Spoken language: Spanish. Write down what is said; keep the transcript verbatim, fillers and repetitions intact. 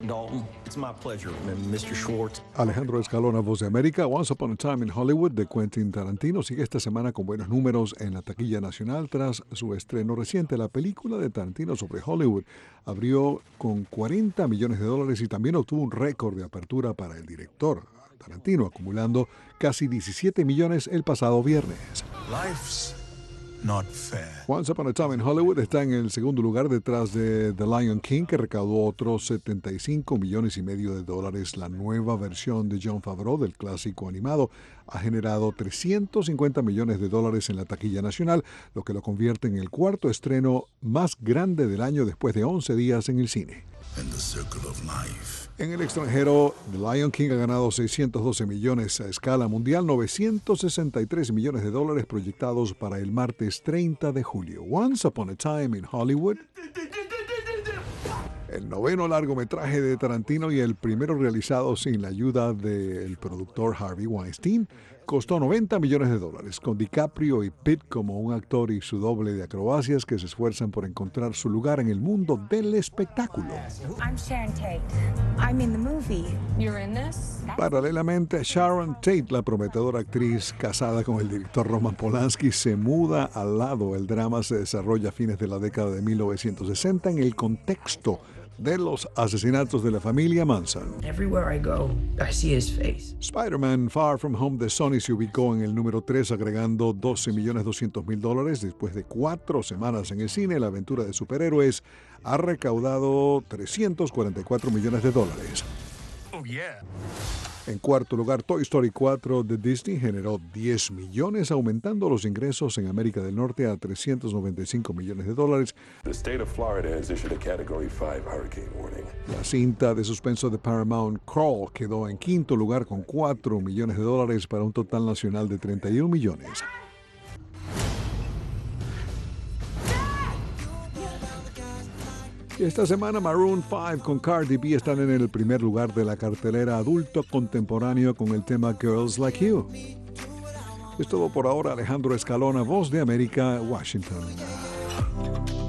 Dalton, it's my pleasure, mister Schwartz. Alejandro Escalona, Voz de América. Once Upon a Time in Hollywood de Quentin Tarantino sigue esta semana con buenos números en la taquilla nacional tras su estreno reciente. La película de Tarantino sobre Hollywood abrió con cuarenta millones de dólares y también obtuvo un récord de apertura para el director Tarantino, acumulando casi diecisiete millones el pasado viernes. Life's not fair. Once Upon a Time in Hollywood está en el segundo lugar detrás de The Lion King, que recaudó otros setenta y cinco millones y medio de dólares. La nueva versión de Jon Favreau del clásico animado ha generado trescientos cincuenta millones de dólares en la taquilla nacional, lo que lo convierte en el cuarto estreno más grande del año después de once días en el cine. In the circle of life. En el extranjero, The Lion King ha ganado seiscientos doce millones a escala mundial, novecientos sesenta y tres millones de dólares proyectados para el martes treinta de julio. Once Upon a Time in Hollywood, el noveno largometraje de Tarantino y el primero realizado sin la ayuda del productor Harvey Weinstein, costó noventa millones de dólares, con DiCaprio y Pitt como un actor y su doble de acrobacias que se esfuerzan por encontrar su lugar en el mundo del espectáculo. I'm Sharon Tate. I'm in the movie. You're in this? Paralelamente, Sharon Tate, la prometedora actriz casada con el director Roman Polanski, se muda al lado. El drama se desarrolla a fines de la década de mil novecientos sesenta en el contexto de los asesinatos de la familia Manson. Everywhere I go, I see his face. Spider-Man Far From Home de Sony se ubicó en el número tres, agregando doce millones doscientos mil dólares. Después de cuatro semanas en el cine, la aventura de superhéroes ha recaudado trescientos cuarenta y cuatro millones de dólares. Oh, yeah. En cuarto lugar, Toy Story cuatro de Disney generó diez millones, aumentando los ingresos en América del Norte a trescientos noventa y cinco millones de dólares. The state of Florida has issued a Category five hurricane warning. La cinta de suspenso de Paramount, Crawl, quedó en quinto lugar con cuatro millones de dólares para un total nacional de treinta y un millones. Esta semana Maroon cinco con Cardi B están en el primer lugar de la cartelera adulto contemporáneo con el tema Girls Like You. Es todo por ahora. Alejandro Escalona, Voz de América, Washington.